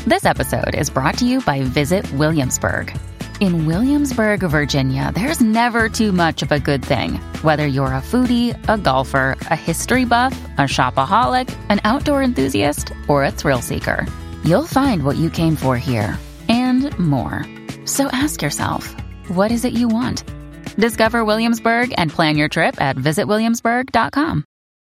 This episode is brought to you by Visit Williamsburg. In Williamsburg, Virginia, there's never too much of a good thing. Whether you're a foodie, a golfer, a history buff, a shopaholic, an outdoor enthusiast, or a thrill seeker, you'll find what you came for here and more. So ask yourself, what is it you want? Discover Williamsburg and plan your trip at visitwilliamsburg.com.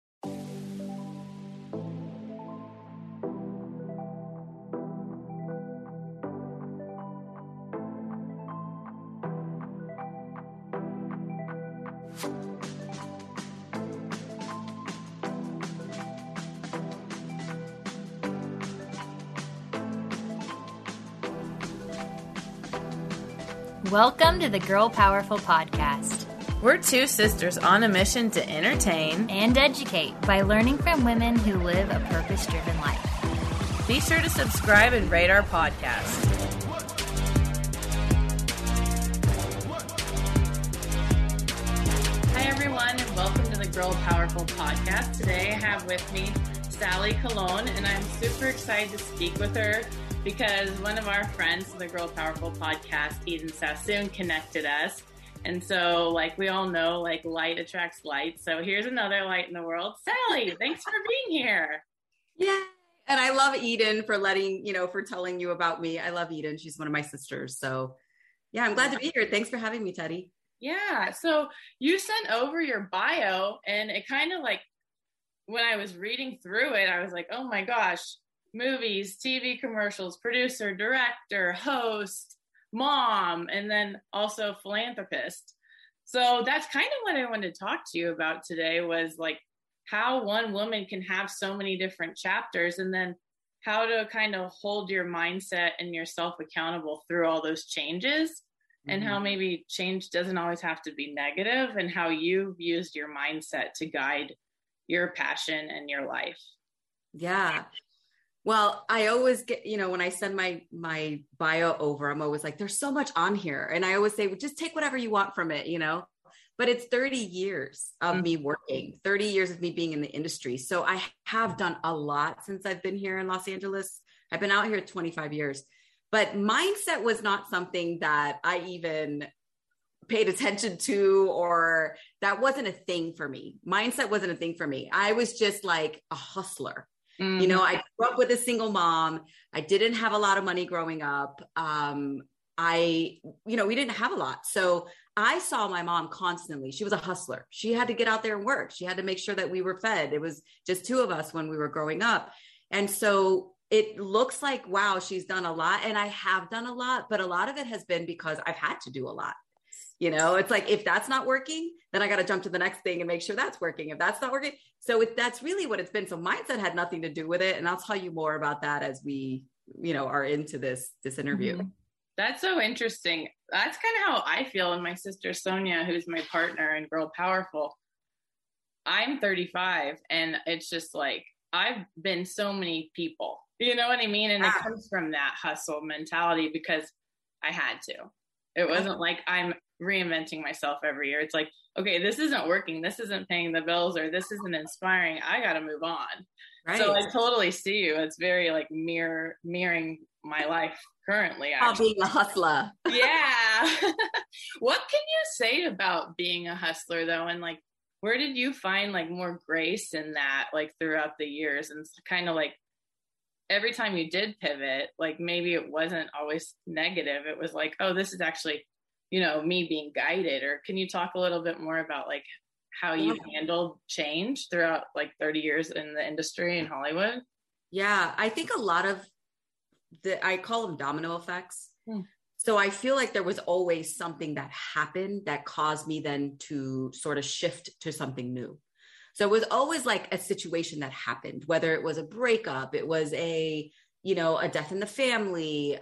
Welcome to the Girl Powerful Podcast. We're two sisters on a mission to entertain and educate by learning from women who live a purpose-driven life. Be sure to subscribe and rate our podcast. Hi, everyone, and welcome to the Girl Powerful Podcast. Today I have with me Sally Colon, and I'm super excited to speak with her because one of our friends from the Girl Powerful Podcast, Eden Sassoon, connected us. And so, like we all know, like light attracts light. So here's another light in the world. Sally, thanks for being here. Yeah. And I love Eden for for telling you about me. I love Eden. She's one of my sisters. So yeah, I'm glad to be here. Thanks for having me, Teddy. Yeah. So you sent over your bio, and it kind of like, when I was reading through it, I was like, oh my gosh, movies, TV commercials, producer, director, host, mom, and then also philanthropist. So that's kind of what I wanted to talk to you about today, was like how one woman can have so many different chapters, and then how to kind of hold your mindset and yourself accountable through all those changes, and how maybe change doesn't always have to be negative, and how you've used your mindset to guide your passion and your life. Yeah. Well, I always get, when I send my bio over, I'm always like, there's so much on here. And I always say, well, just take whatever you want from it, but it's 30 years of me working, 30 years of me being in the industry. So I have done a lot since I've been here in Los Angeles. I've been out here 25 years, but mindset was not something that I even paid attention to, or that wasn't a thing for me. Mindset wasn't a thing for me. I was just like a hustler. I grew up with a single mom. I didn't have a lot of money growing up. We didn't have a lot. So I saw my mom constantly. She was a hustler. She had to get out there and work. She had to make sure that we were fed. It was just two of us when we were growing up. And so it looks like, wow, she's done a lot. And I have done a lot, but a lot of it has been because I've had to do a lot. It's like, if that's not working, then I got to jump to the next thing and make sure that's working. If that's not working. So that's really what it's been. So mindset had nothing to do with it. And I'll tell you more about that as we, are into this interview. Mm-hmm. That's so interesting. That's kind of how I feel. And my sister, Sonia, who's my partner in Girl Powerful, I'm 35, and it's just like, I've been so many people, you know what I mean? And it comes from that hustle mentality because I had to. It wasn't like I'm reinventing myself every year. It's like, okay, this isn't working. This isn't paying the bills, or this isn't inspiring. I got to move on. Right. So I totally see you. It's very like mirroring my life currently. Being a hustler. Yeah. What can you say about being a hustler though? And like, where did you find like more grace in that, like throughout the years? And kind of like, every time you did pivot, like maybe it wasn't always negative. It was like, oh, this is actually, me being guided. Or can you talk a little bit more about like how you handled change throughout like 30 years in the industry in Hollywood? Yeah, I think a lot of I call them domino effects. So I feel like there was always something that happened that caused me then to sort of shift to something new. So it was always like a situation that happened, whether it was a breakup, it was a death in the family.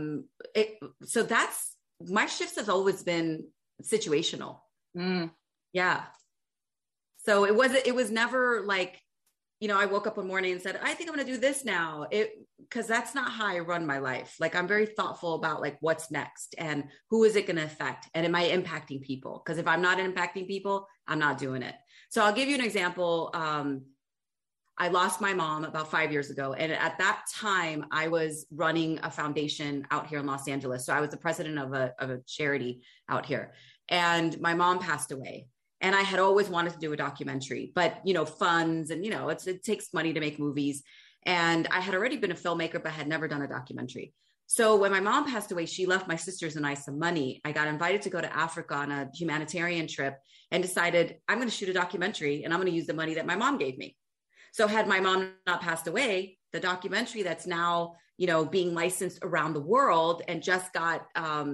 So that's, my shifts have always been situational. Yeah. So it was never like, I woke up one morning and said, I think I'm going to do this now. Because that's not how I run my life. Like, I'm very thoughtful about like what's next and who is it going to affect? And am I impacting people? Because if I'm not impacting people, I'm not doing it. So I'll give you an example. I lost my mom about 5 years ago. And at that time I was running a foundation out here in Los Angeles. So I was the president of a charity out here, and my mom passed away. And I had always wanted to do a documentary, but, you know, funds and, you know, it takes money to make movies. And I had already been a filmmaker, but had never done a documentary. So when my mom passed away, she left my sisters and I some money. I got invited to go to Africa on a humanitarian trip and decided I'm going to shoot a documentary and I'm going to use the money that my mom gave me. So had my mom not passed away, the documentary that's now, you know, being licensed around the world and just got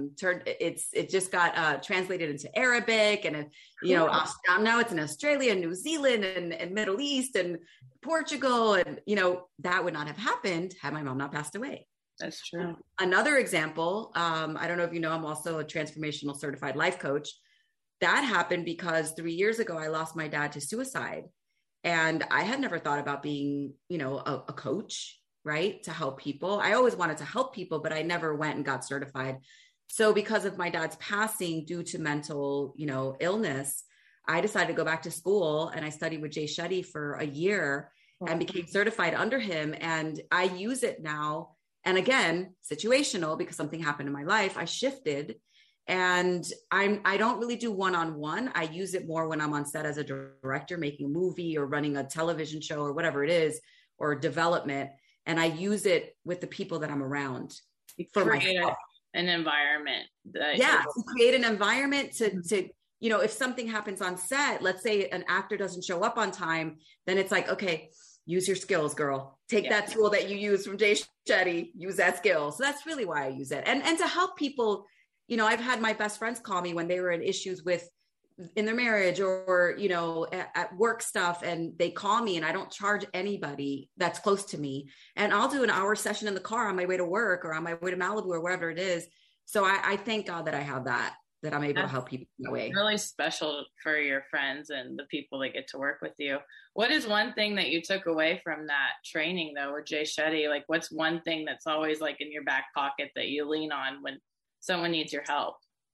translated into Arabic, and you know, now it's in Australia, New Zealand, and Middle East and Portugal, and you know, that would not have happened had my mom not passed away. That's true. Another example, I don't know if you know, I'm also a transformational certified life coach. That happened because 3 years ago I lost my dad to suicide. And I had never thought about being, you know, a coach, right? To help people. I always wanted to help people, but I never went and got certified. So because of my dad's passing due to mental, you know, illness, I decided to go back to school, and I studied with Jay Shetty for a year and became certified under him. And I use it now. And again, situational, because something happened in my life, I shifted. And I don't really do one-on-one. I use it more when I'm on set as a director, making a movie or running a television show or whatever it is, or development. And I use it with the people that I'm around for myself. An environment. To create an environment to, you know, if something happens on set, let's say an actor doesn't show up on time, then it's like, okay, use your skills, girl. Take that tool that you use from Jay Shetty, use that skill. So that's really why I use it. And to help people. You know, I've had my best friends call me when they were in issues in their marriage or, you know, at work stuff. And they call me, and I don't charge anybody that's close to me. And I'll do an hour session in the car on my way to work or on my way to Malibu or wherever it is. So I thank God that I have that I'm able to help people in that way. Really special for your friends and the people that get to work with you. What is one thing that you took away from that training though, with Jay Shetty? Like, what's one thing that's always like in your back pocket that you lean on when someone needs your help?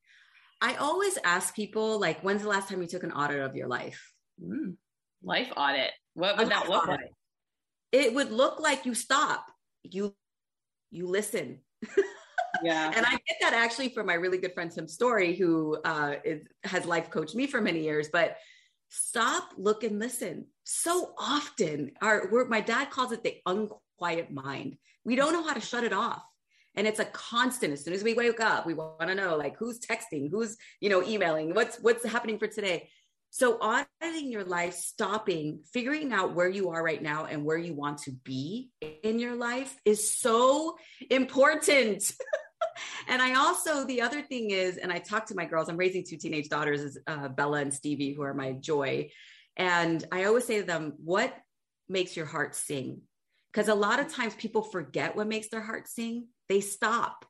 I always ask people, like, when's the last time you took an audit of your life? Life audit. What would that look like? It would look like you stop, you listen. Yeah. And I get that actually from my really good friend, Tim Story, who has life coached me for many years, but stop, look, and listen. So often my dad calls it the unquiet mind. We don't know how to shut it off. And it's a constant. As soon as we wake up, we want to know, like, who's texting, who's, you know, emailing, what's happening for today. So auditing your life, stopping, figuring out where you are right now and where you want to be in your life is so important. And I also, the other thing is, and I talk to my girls, I'm raising 2 teenage daughters, Bella and Stevie, who are my joy. And I always say to them, what makes your heart sing? Because a lot of times people forget what makes their heart sing. They stop,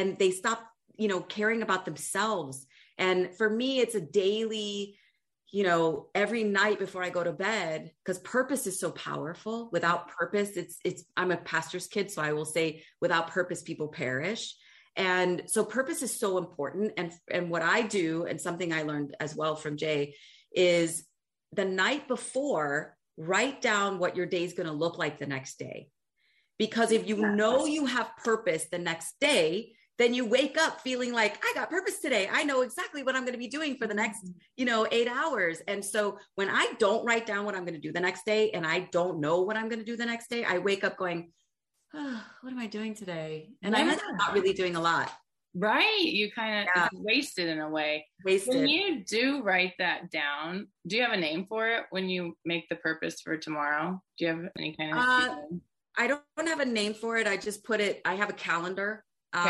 you know, caring about themselves. And for me, it's a daily, you know, every night before I go to bed, because purpose is so powerful. Without purpose, I'm a pastor's kid. So I will say, without purpose, people perish. And so purpose is so important. And what I do, and something I learned as well from Jay, is the night before, write down what your day is going to look like the next day. Because if you know you have purpose the next day, then you wake up feeling like, I got purpose today. I know exactly what I'm going to be doing for the next, 8 hours. And so when I don't write down what I'm going to do the next day, and I don't know what I'm going to do the next day, I wake up going, oh, what am I doing today? And I'm not really doing a lot. Right. You kind of wasted in a way. When you do write that down, do you have a name for it when you make the purpose for tomorrow? Do you have any kind of I don't have a name for it. I just I have a calendar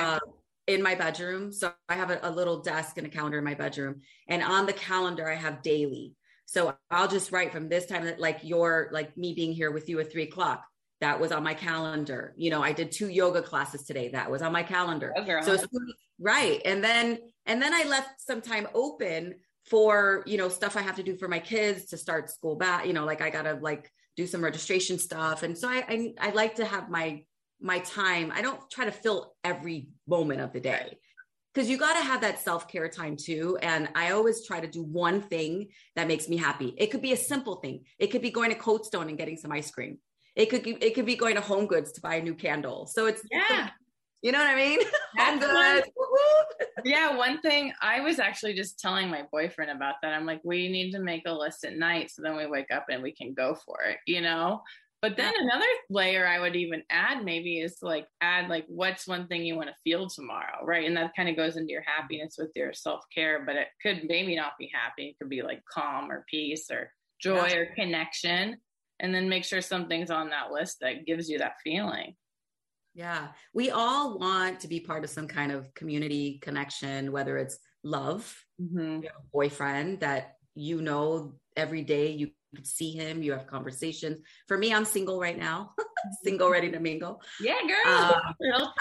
in my bedroom. So I have a little desk and a calendar in my bedroom. And on the calendar, I have daily. So I'll just write from this time, like me being here with you at 3:00. That was on my calendar. You know, I did 2 yoga classes today. That was on my calendar. Oh, so right. And then I left some time open for, stuff I have to do for my kids to start school back, like I got to do some registration stuff. And so I like to have my time. I don't try to fill every moment of the day, because you got to have that self-care time too. And I always try to do one thing that makes me happy. It could be a simple thing. It could be going to Cold Stone and getting some ice cream. It could be going to Home Goods to buy a new candle. So it's, you know what I mean? Home Goods. Yeah. One thing I was actually just telling my boyfriend about that. I'm like, we need to make a list at night. So then we wake up and we can go for it, you know? But then another layer I would even add maybe is to add what's one thing you want to feel tomorrow, right? And that kind of goes into your happiness with your self-care, but it could maybe not be happy. It could be calm or peace or joy or connection. And then make sure something's on that list that gives you that feeling. Yeah. We all want to be part of some kind of community connection, whether it's love, you have a boyfriend that every day you could see him, you have conversations. For me, I'm single right now, single, ready to mingle. Yeah, girl.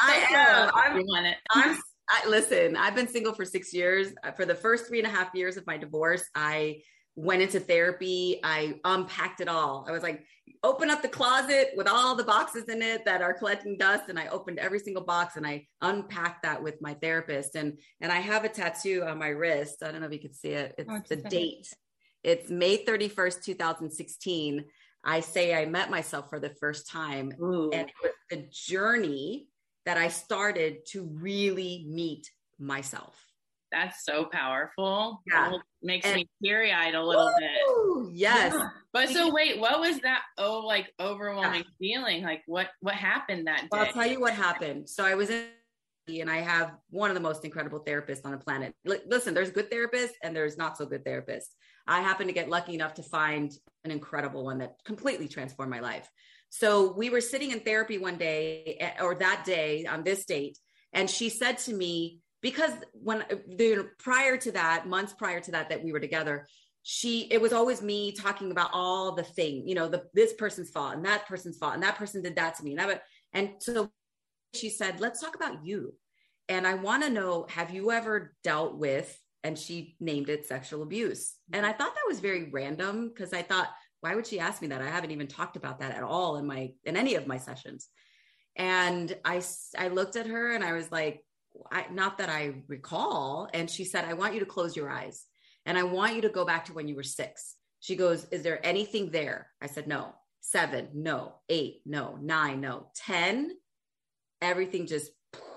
I am. Listen, I've been single for 6 years. For the first 3.5 years of my divorce, I went into therapy. I unpacked it all. I was like, open up the closet with all the boxes in it that are collecting dust. And I opened every single box and I unpacked that with my therapist. And I have a tattoo on my wrist. I don't know if you can see it. It's the date. It's May 31st, 2016. I say I met myself for the first time. Ooh. And it was the journey that I started to really meet myself. That's so powerful. Yeah. It makes me teary-eyed a little bit. Yes. Yeah. But so wait, what was that overwhelming feeling? What happened that day? Well, I'll tell you what happened. So I was in, and I have one of the most incredible therapists on the planet. Listen, there's good therapists and there's not so good therapists. I happened to get lucky enough to find an incredible one that completely transformed my life. So we were sitting in therapy one day, or that day on this date, and she said to me, because months prior to that we were together, it was always me talking about all the thing, this person's fault and that person's fault and that person did that to me. And so she said, let's talk about you. And I want to know, have you ever dealt with, and she named it, sexual abuse. And I thought that was very random because I thought, why would she ask me that? I haven't even talked about that at all in any of my sessions. And I looked at her and I was like, not that I recall. And she said, I want you to close your eyes and I want you to go back to when you were 6. She goes, is there anything there? I said, no. 7, no. 8, no. 9, no. 10, everything just,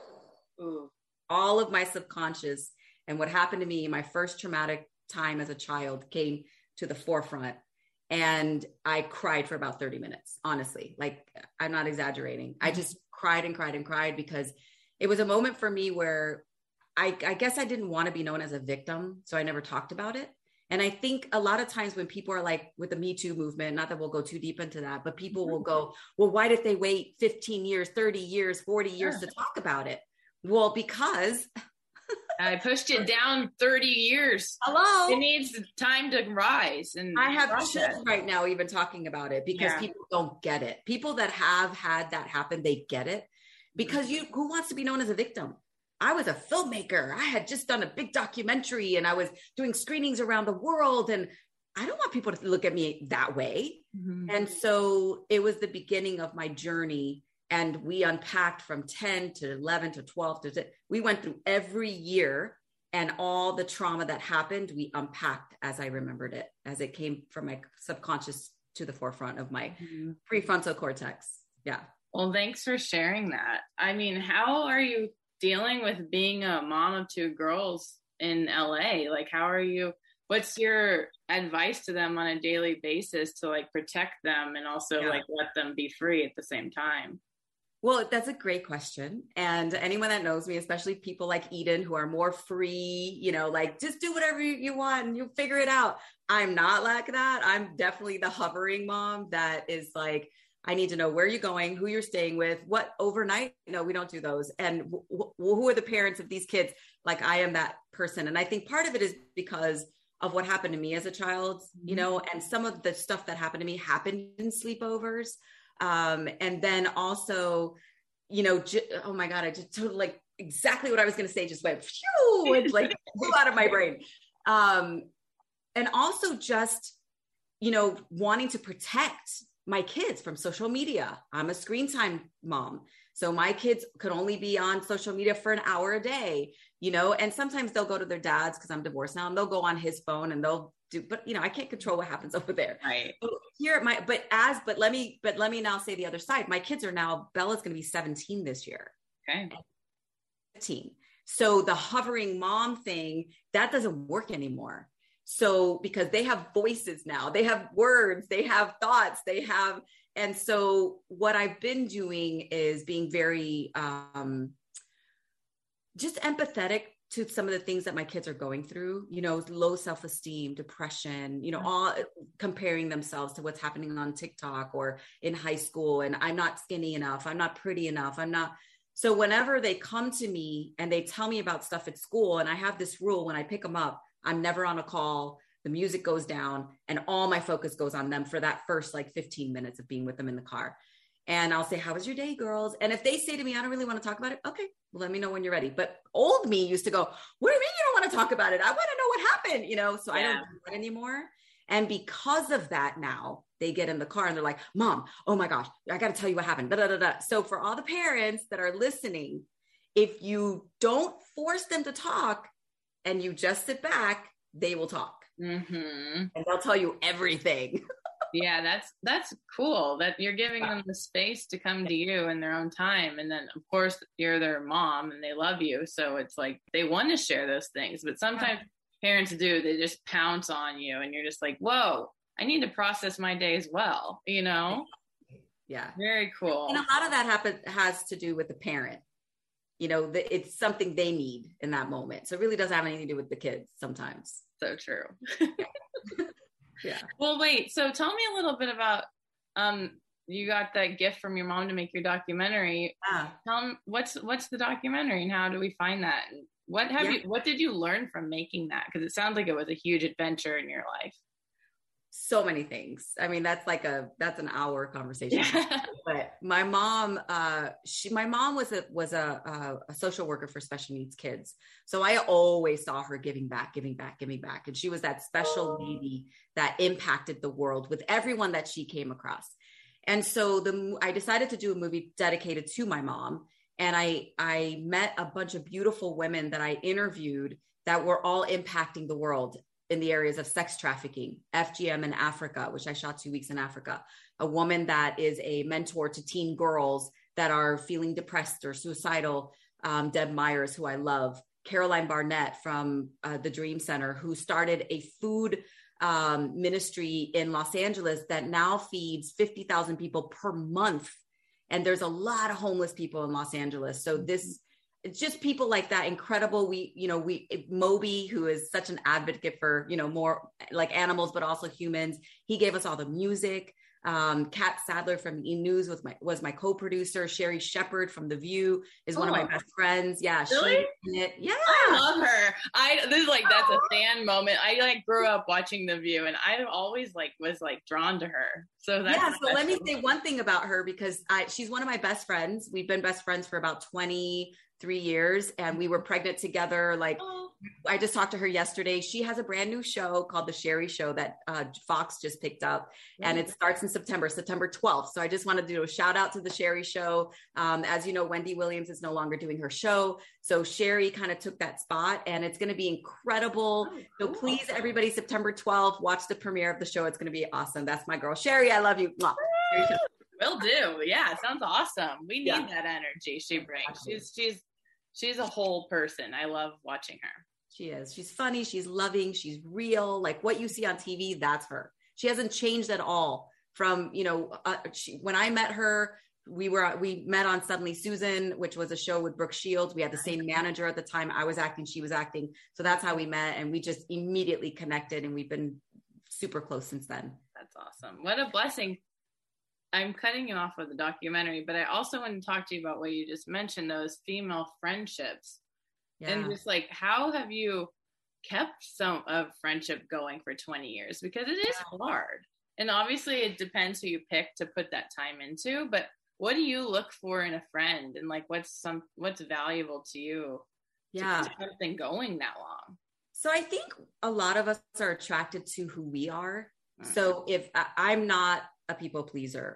all of my subconscious and what happened to me, my first traumatic time as a child came to the forefront. And I cried for about 30 minutes, honestly. I'm not exaggerating. I just cried and cried and cried because it was a moment for me where I guess I didn't want to be known as a victim. So I never talked about it. And I think a lot of times when people are with the Me Too movement, not that we'll go too deep into that, but people will go, well, why did they wait 15 years, 30 years, 40 years to talk about it? Well, because I pushed it down 30 years. Hello. It needs time to rise. And I have chills right now even talking about it because people don't get it. People that have had that happen, they get it. Because who wants to be known as a victim? I was a filmmaker. I had just done a big documentary and I was doing screenings around the world. And I don't want people to look at me that way. Mm-hmm. And so it was the beginning of my journey. And we unpacked from 10 to 11 to 12 we went through every year and all the trauma that happened, we unpacked as I remembered it, as it came from my subconscious to the forefront of my prefrontal cortex. Yeah. Well, thanks for sharing that. I mean, how are you dealing with being a mom of 2 girls in LA? What's your advice to them on a daily basis to protect them and also let them be free at the same time? Well, that's a great question. And anyone that knows me, especially people like Eden, who are more free, just do whatever you want and you'll figure it out. I'm not like that. I'm definitely the hovering mom that is I need to know where you're going, who you're staying with, what overnight. No, we don't do those. And who are the parents of these kids? I am that person. And I think part of it is because of what happened to me as a child, and some of the stuff that happened to me happened in sleepovers. And then also, oh my God, I just totally exactly what I was going to say, just went phew, and flew out of my brain. And also just, wanting to protect my kids from social media. I'm a screen time mom. So my kids could only be on social media for an hour a day, you know, and sometimes they'll go to their dad's because I'm divorced now, and they'll go on his phone and they'll do, but you know, I can't control what happens over there. Right. So here, but let me now say the other side. My kids are now, Bella's going to be 17 this year. Okay. 15. So the hovering mom thing, that doesn't work anymore. So because they have voices now, they have words, they have thoughts, and so what I've been doing is being very just empathetic to some of the things that my kids are going through, you know, low self-esteem, depression, you know, all comparing themselves to what's happening on TikTok or in high school. And I'm not skinny enough. I'm not pretty enough. So whenever they come to me and they tell me about stuff at school, and I have this rule, when I pick them up, I'm never on a call, the music goes down, and all my focus goes on them for that first like 15 minutes of being with them in the car. And I'll say, how was your day, girls? And if they say to me, I don't really want to talk about it. Okay, well, let me know when you're ready. But old me used to go, what do you mean you don't want to talk about it? I want to know what happened, you know? So I don't do that anymore. And because of that, now they get in the car and they're like, Mom, oh my gosh, I got to tell you what happened. Da, da, da, da. So for all the parents that are listening, if you don't force them to talk and you just sit back, they will talk. Mm-hmm. And they'll tell you everything. Yeah, that's cool that you're giving them the space to come to you in their own time. And then of course you're their mom and they love you. So it's like they want to share those things, but sometimes parents do, they just pounce on you and you're just like, whoa, I need to process my day as well, you know? Yeah. Very cool. And a lot of that has to do with the parent. You know, it's something they need in that moment. So it really doesn't have anything to do with the kids sometimes. So true. Yeah. Well, wait, so tell me a little bit about, you got that gift from your mom to make your documentary. Tell me, what's the documentary and how do we find that? And what did you learn from making that? Because it sounds like it was a huge adventure in your life. So many things. I mean, that's an hour conversation. Yeah. But my mom, was a social worker for special needs kids. So I always saw her giving back. And she was that special lady that impacted the world with everyone that she came across. And so I decided to do a movie dedicated to my mom. And I met a bunch of beautiful women that I interviewed that were all impacting the world in the areas of sex trafficking, FGM in Africa, which I shot 2 weeks in Africa, a woman that is a mentor to teen girls that are feeling depressed or suicidal, Deb Myers, who I love, Caroline Barnett from the Dream Center, who started a food ministry in Los Angeles that now feeds 50,000 people per month. And there's a lot of homeless people in Los Angeles. So it's just people like that. Incredible. Moby, who is such an advocate for, more like animals, but also humans. He gave us all the music. Kat Sadler from E! News was my co-producer. Sherry Shepard from The View is one of my best friends. Yeah. Really? Yeah. I love her. That's a fan moment. I grew up watching The View and I always was drawn to her. So let me say one thing about her, because she's one of my best friends. We've been best friends for about 23 years and we were pregnant together. I just talked to her yesterday. She has a brand new show called The Sherry Show that Fox just picked up, and it starts in September 12th. So I just wanted to do a shout out to The Sherry Show. As you know, Wendy Williams is no longer doing her show. So Sherry kind of took that spot and it's going to be incredible. Oh, cool. So please, everybody, September 12th, watch the premiere of the show. It's going to be awesome. That's my girl, Sherry. I love you. Will do. Yeah. It sounds awesome. We need that energy she brings. She's a whole person. I love watching her. She is. She's funny. She's loving. She's real. Like what you see on TV, that's her. She hasn't changed at all from, when I met her, we met on Suddenly Susan, which was a show with Brooke Shields. We had the same manager at the time. I was acting, she was acting. So that's how we met. And we just immediately connected and we've been super close since then. That's awesome. What a blessing. I'm cutting you off with the documentary, but I also want to talk to you about what you just mentioned, those female friendships. Yeah. And just how have you kept some of friendship going for 20 years? Because it is hard. And obviously it depends who you pick to put that time into, but what do you look for in a friend? And what's valuable to you to keep something going that long? So I think a lot of us are attracted to who we are. So if I'm not a people pleaser,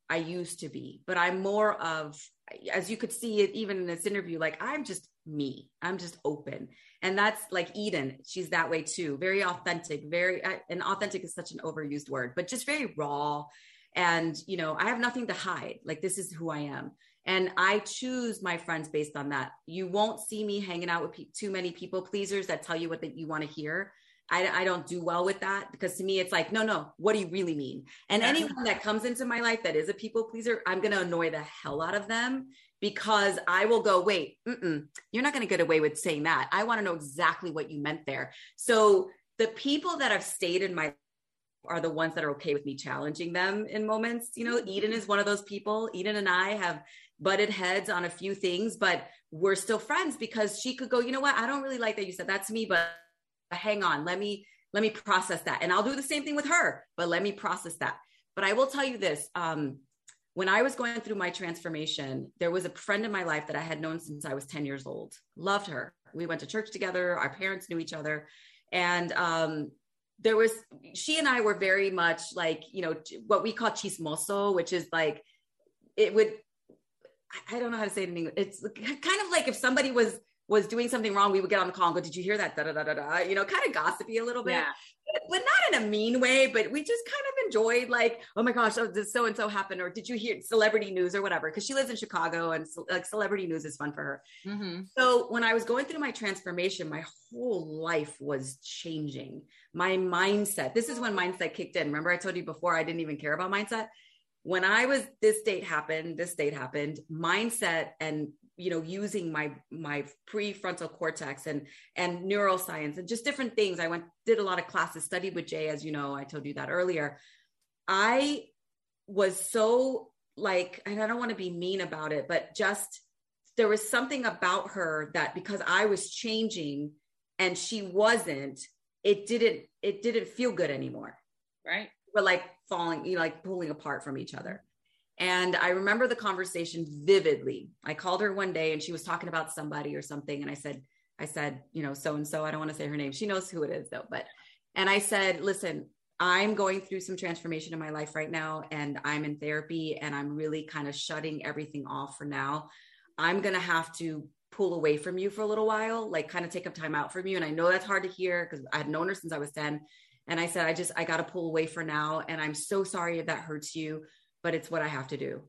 I used to be, but I'm more of, as you could see it even in this interview, like I'm just me, I'm just open. And that's like Eden. She's that way too. Very authentic, and authentic is such an overused word, but just very raw. And, you know, I have nothing to hide. Like, this is who I am. And I choose my friends based on that. You won't see me hanging out with too many people pleasers that tell you what you want to hear. I don't do well with that, because to me, it's like, no, what do you really mean? And anyone that comes into my life that is a people pleaser, I'm going to annoy the hell out of them, because I will go, wait, you're not going to get away with saying that. I want to know exactly what you meant there. So the people that have stayed in my are the ones that are okay with me challenging them in moments. You know, Eden is one of those people. Eden and I have butted heads on a few things, but we're still friends, because she could go, you know what? I don't really like that you said that to me, but hang on, let me process that. And I'll do the same thing with her, but let me process that. But I will tell you this, when I was going through my transformation, there was a friend in my life that I had known since I was 10 years old. Loved her. We went to church together. Our parents knew each other. And she and I were very much like, you know, what we call chismoso, which is like, I don't know how to say it in English. It's kind of like if somebody was doing something wrong, we would get on the call and go, did you hear that? Da, da, da, da, da. You know, kind of gossipy a little bit, but not in a mean way, but we just kind of enjoyed like, oh my gosh, this so-and-so happened. Or did you hear celebrity news or whatever? Cause she lives in Chicago, and like celebrity news is fun for her. Mm-hmm. So when I was going through my transformation, my whole life was changing. My mindset, this is when mindset kicked in. Remember I told you before, I didn't even care about mindset. When this date happened, mindset, and, you know, using my prefrontal cortex and neuroscience and just different things. I did a lot of classes, studied with Jay, as you know, I told you that earlier. I was so like, and I don't want to be mean about it, but just, there was something about her that, because I was changing and she wasn't, it didn't feel good anymore. Right. We're like falling, you know, like pulling apart from each other. And I remember the conversation vividly. I called her one day and she was talking about somebody or something. And I said, you know, so-and-so, I don't want to say her name. She knows who it is though. And I said, listen, I'm going through some transformation in my life right now, and I'm in therapy, and I'm really kind of shutting everything off for now. I'm going to have to pull away from you for a little while, like kind of take up time out from you. And I know that's hard to hear, because I had known her since I was 10. And I said, I got to pull away for now. And I'm so sorry if that hurts you, but it's what I have to do.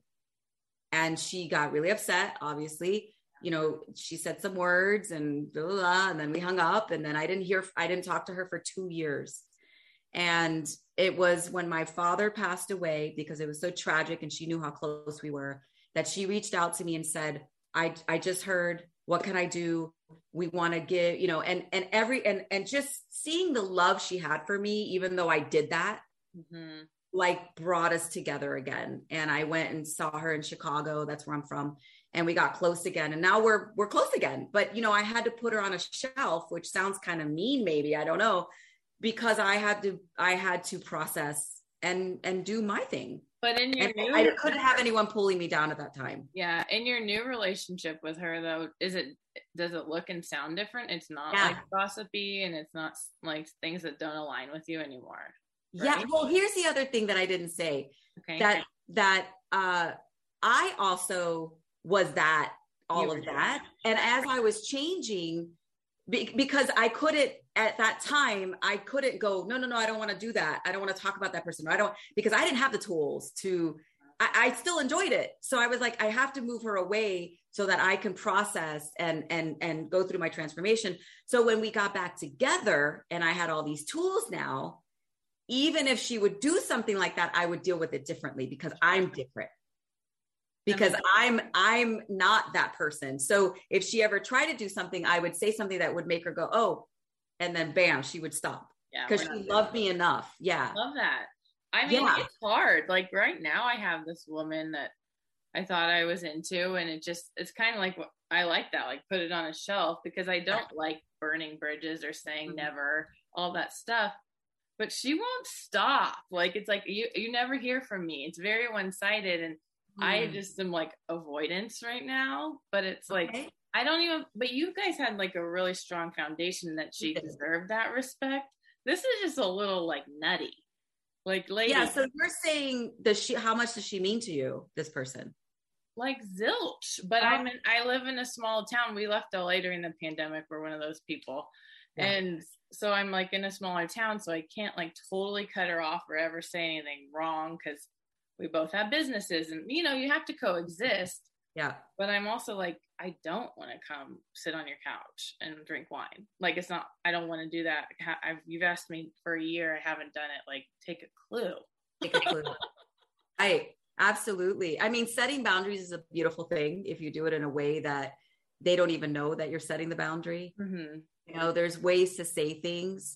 And she got really upset, obviously. You know, she said some words and blah, blah, blah, and then we hung up, and then I didn't talk to her for 2 years. And it was when my father passed away, because it was so tragic and she knew how close we were, that she reached out to me and said, I just heard, what can I do? We want to give, you know, and just seeing the love she had for me, even though I did that, mm-hmm. like brought us together again. And I went and saw her in Chicago. That's where I'm from. And we got close again. And now we're close again. But, you know, I had to put her on a shelf, which sounds kind of mean, maybe, I don't know, because I had to process and do my thing. But I couldn't have anyone pulling me down at that time. Yeah. In your new relationship with her though, does it look and sound different? It's not like gossipy, and it's not like things that don't align with you anymore. Right? Yeah. Well, here's the other thing that I didn't say. Okay. That I also was that, all of that. And as I was changing, because I couldn't, at that time, I couldn't go, no, I don't want to do that. I don't want to talk about that person. Because I didn't have the tools I still enjoyed it. So I was like, I have to move her away so that I can process and go through my transformation. So when we got back together and I had all these tools now, even if she would do something like that, I would deal with it differently, because I'm different. Because I'm not that person. So if she ever tried to do something, I would say something that would make her go, oh, and then bam, she would stop. Yeah, because she loved me enough. Yeah. Love that. I mean, It's hard. Like right now I have this woman that I thought I was into, and it's kind of like, I like that, like put it on a shelf, because I don't like burning bridges or saying never, all that stuff. But she won't stop. Like, it's like, you never hear from me. It's very one-sided. And I just am like avoidance right now, but it's like, I don't even, but you guys had like a really strong foundation that she deserved that respect. This is just a little like nutty. Like, lady. Yeah. So you're saying, how much does she mean to you, this person? Like zilch. But I live in a small town. We left LA during the pandemic. We're one of those people. Yeah. And so I'm like in a smaller town, so I can't like totally cut her off or ever say anything wrong, because we both have businesses and, you know, you have to coexist. Yeah. But I'm also like, I don't want to come sit on your couch and drink wine. Like, it's not, I don't want to do that. You've asked me for a year. I haven't done it. Like, take a clue. Take a clue. Absolutely. I mean, setting boundaries is a beautiful thing if you do it in a way that they don't even know that you're setting the boundary. Mm-hmm. You know, there's ways to say things.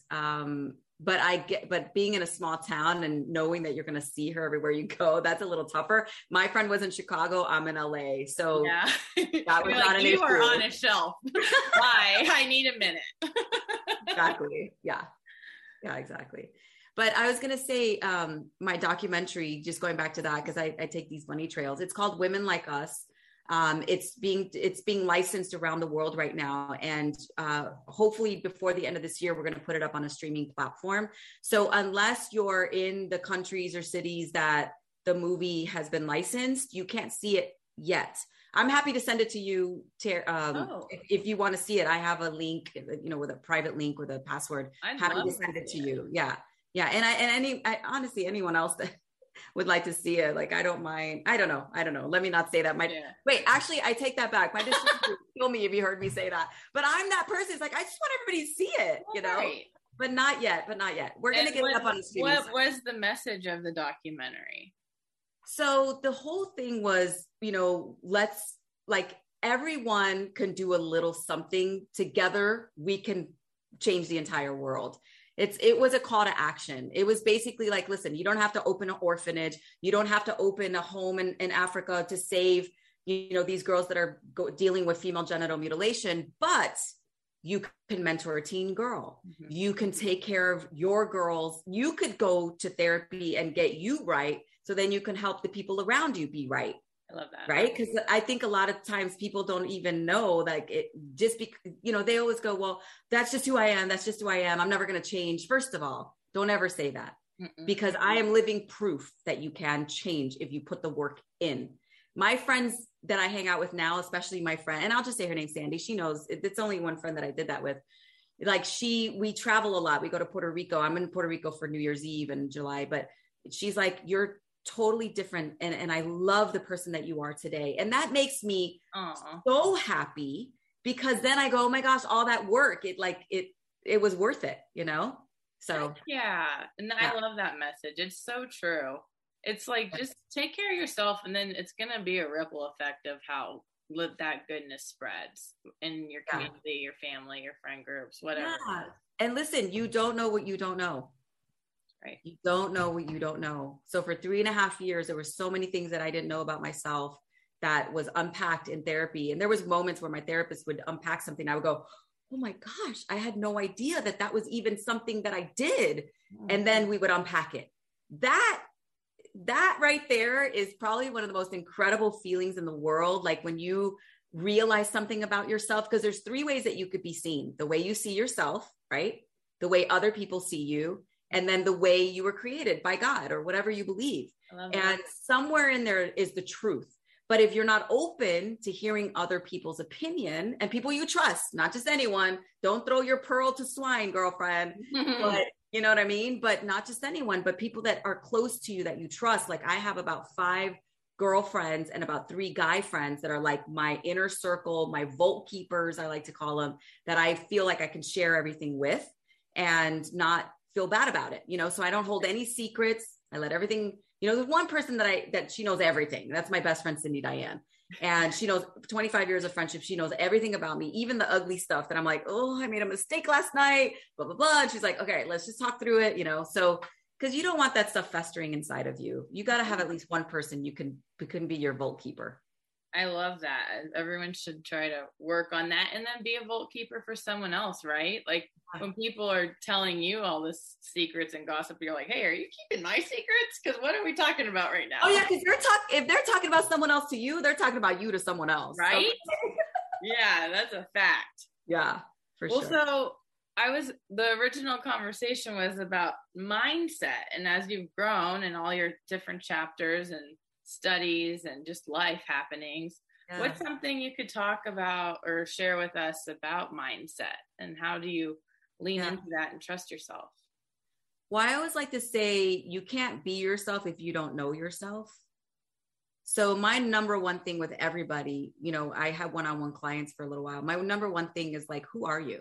But being in a small town and knowing that you're going to see her everywhere you go, that's a little tougher. My friend was in Chicago. I'm in LA. So yeah. That was not an issue. You are on a shelf. Why? I need a minute. Exactly. Yeah. Yeah, exactly. But I was going to say, my documentary, just going back to that, because I take these bunny trails. It's called Women Like Us. It's being licensed around the world right now. And hopefully before the end of this year, we're going to put it up on a streaming platform. So unless you're in the countries or cities that the movie has been licensed, you can't see it yet. I'm happy to send it to you, if you want to see it. I have a link, you know, with a private link with a password. Happy to send it to you. Yeah. Yeah. And honestly, anyone else that would like to see it, like, I don't mind. I don't know. Let me not say that. Wait, actually, I take that back. My distributor would kill me if you heard me say that. But I'm that person. It's like, I just want everybody to see it, you know? Right. But not yet. We're going to get it up on the streaming. What was the message of the documentary? So the whole thing was, you know, everyone can do a little something together. We can change the entire world. It was a call to action. It was basically like, listen, you don't have to open an orphanage. You don't have to open a home in Africa to save, you know, these girls that are dealing with female genital mutilation, but you can mentor a teen girl. Mm-hmm. You can take care of your girls. You could go to therapy and get you right. So then you can help the people around you be right. I love that. Right. Because I think a lot of times people don't even know, like, it just you know, they always go, well, that's just who I am. That's just who I am. I'm never going to change. First of all, don't ever say that. Mm-mm. Because I am living proof that you can change if you put the work in. My friends that I hang out with now, especially my friend, and I'll just say her name's Sandy. She knows it's only one friend that I did that with. Like, we travel a lot. We go to Puerto Rico. I'm in Puerto Rico for New Year's Eve in July, but she's like, you're totally different. And I love the person that you are today. And that makes me so happy, because then I go, oh my gosh, all that work, it was worth it, you know? So yeah. And I love that message. It's so true. It's like, just take care of yourself, and then it's going to be a ripple effect of how that goodness spreads in your community, your family, your friend groups, whatever. Yeah. And listen, you don't know what you don't know. Right. You don't know what you don't know. So for 3.5 years, there were so many things that I didn't know about myself that was unpacked in therapy. And there was moments where my therapist would unpack something. I would go, oh my gosh, I had no idea that was even something that I did. Mm-hmm. And then we would unpack it. That right there is probably one of the most incredible feelings in the world. Like, when you realize something about yourself, because there's 3 ways that you could be seen: the way you see yourself, right? The way other people see you, and then the way you were created by God, or whatever you believe. And somewhere in there is the truth. But if you're not open to hearing other people's opinion, and people you trust, not just anyone, don't throw your pearl to swine, girlfriend, but you know what I mean? But not just anyone, but people that are close to you that you trust. Like, I have about 5 girlfriends and about 3 guy friends that are like my inner circle, my vault keepers, I like to call them, that I feel like I can share everything with and not feel bad about it, you know? So I don't hold any secrets. I let everything, you know, there's one person that she knows everything. That's my best friend, Cindy Diane. And she knows 25 years of friendship. She knows everything about me, even the ugly stuff that I'm like, oh, I made a mistake last night, blah, blah, blah. And she's like, okay, let's just talk through it, you know? So, because you don't want that stuff festering inside of you. You got to have at least one person who can be your vault keeper. I love that. Everyone should try to work on that, and then be a vault keeper for someone else, right? Like, when people are telling you all this secrets and gossip, you're like, hey, are you keeping my secrets? Because what are we talking about right now? Oh yeah, because if they're talking about someone else to you, they're talking about you to someone else. Right? So. Yeah, that's a fact. Yeah, for sure. So the original conversation was about mindset, and as you've grown and all your different chapters and studies and just life happenings, what's something you could talk about or share with us about mindset, and how do you lean into that and trust yourself? Well, I always like to say you can't be yourself if you don't know yourself. So my number one thing with everybody, you know, I have one-on-one clients for a little while. My number one thing is like, who are you?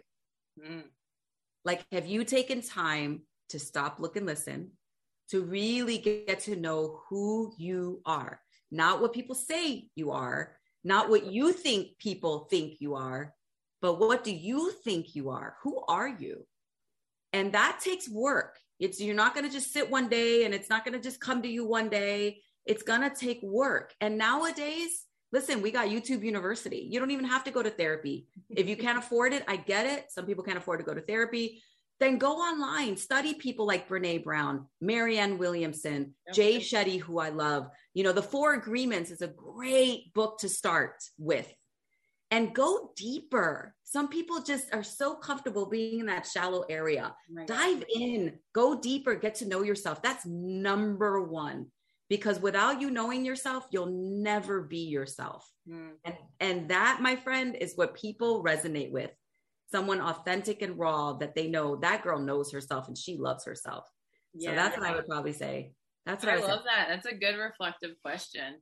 Like, have you taken time to stop, look, and listen, to really get to know who you are? Not what people say you are, not what you think people think you are, but what do you think you are? Who are you? And that takes work. You're not going to just sit one day, and it's not going to just come to you one day. It's going to take work. And nowadays, listen, we got YouTube University. You don't even have to go to therapy. If you can't afford it, I get it. Some people can't afford to go to therapy. Then go online, study people like Brene Brown, Marianne Williamson, Jay Shetty, who I love. You know, The 4 Agreements is a great book to start with. And go deeper. Some people just are so comfortable being in that shallow area. Dive in, go deeper, get to know yourself. That's number one. Because without you knowing yourself, you'll never be yourself. And that, my friend, is what people resonate with. Someone authentic and raw that they know that girl knows herself and she loves herself. Yeah. So that's what I would probably say. That's what I love that. That's a good reflective question.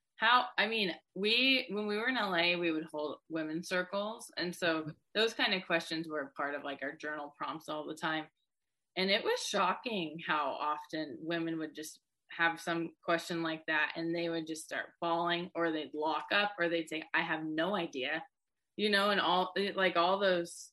When we were in LA, we would hold women's circles. And so those kind of questions were part of like our journal prompts all the time. And it was shocking how often women would just have some question like that, and they would just start bawling, or they'd lock up, or they'd say, I have no idea, you know, and all those,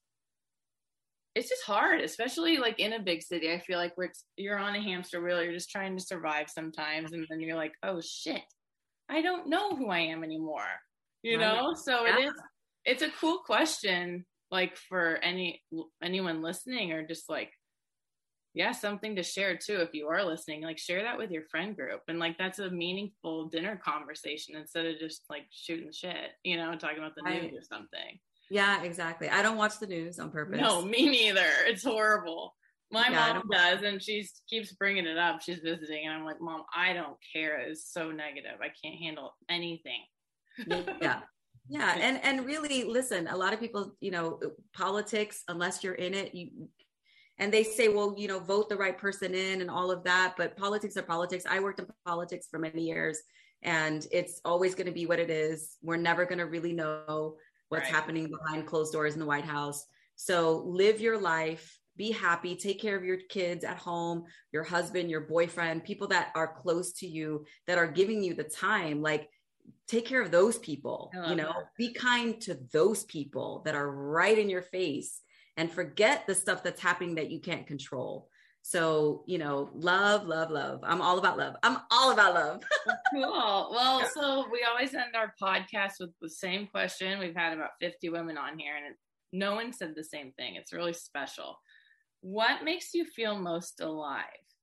it's just hard, especially like in a big city. I feel like you're on a hamster wheel, you're just trying to survive sometimes. And then you're like, oh shit, I don't know who I am anymore, you know? So it's a cool question, like for anyone listening, or just like, something to share too. If you are listening, like share that with your friend group. And like, that's a meaningful dinner conversation instead of just like shooting shit, you know, talking about the news or something. Yeah, exactly. I don't watch the news on purpose. No, me neither. It's horrible. My mom does, and she keeps bringing it up. She's visiting, and I'm like, Mom, I don't care. It's so negative. I can't handle anything. Yeah. And really, listen, a lot of people, you know, politics, unless you're in it, and they say, well, you know, vote the right person in and all of that. But politics are politics. I worked in politics for many years, and it's always going to be what it is. We're never going to really know what's happening behind closed doors in the White House. So live your life, be happy, take care of your kids at home, your husband, your boyfriend, people that are close to you, that are giving you the time. Like, take care of those people, you know, be kind to those people that are right in your face. And forget the stuff that's happening that you can't control. So, you know, love, love, love. I'm all about love. I'm all about love. Cool. Well, so we always end our podcast with the same question. We've had about 50 women on here, and no one said the same thing. It's really special. What makes you feel most alive?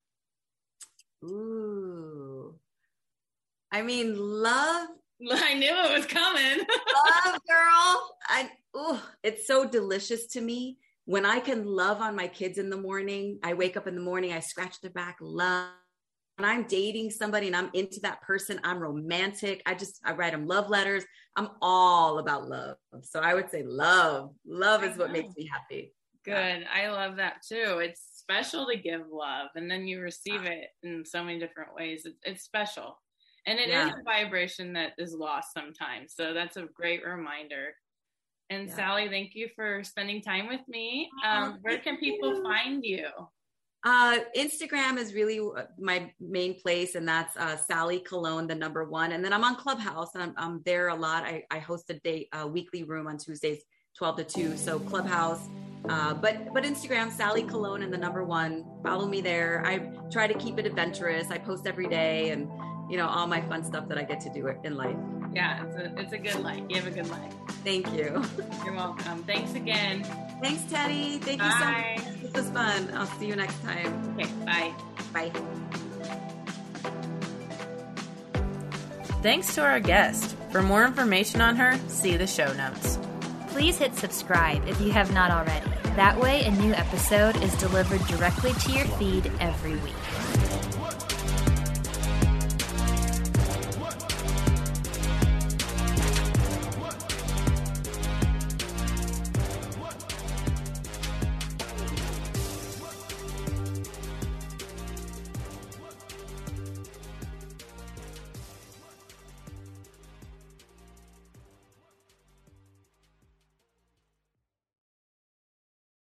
Ooh. I mean, love. I knew it was coming. Love, girl. It's so delicious to me. When I can love on my kids in the morning, I wake up in the morning, I scratch their back, love. When I'm dating somebody and I'm into that person, I'm romantic. I write them love letters. I'm all about love. So I would say love. Love is what makes me happy. Good. I love that too. It's special to give love, and then you receive it in so many different ways. It's special. And it is a vibration that is lost sometimes. So that's a great reminder. And Sally, thank you for spending time with me. Where can people find you? Instagram is really my main place, and that's Sally Colon, the #1. And then I'm on Clubhouse. I'm there a lot. I host a weekly room on Tuesdays, 12 to 2. So Clubhouse, but Instagram, Sally Colon and the #1. Follow me there. I try to keep it adventurous. I post every day, and you know, all my fun stuff that I get to do in life. Yeah, it's a good life. You have a good life. Thank you. You're welcome. Thanks again. Thanks, Teddy. Thank you so much. This was fun. I'll see you next time. Okay, bye. Bye. Thanks to our guest. For more information on her, see the show notes. Please hit subscribe if you have not already. That way, a new episode is delivered directly to your feed every week.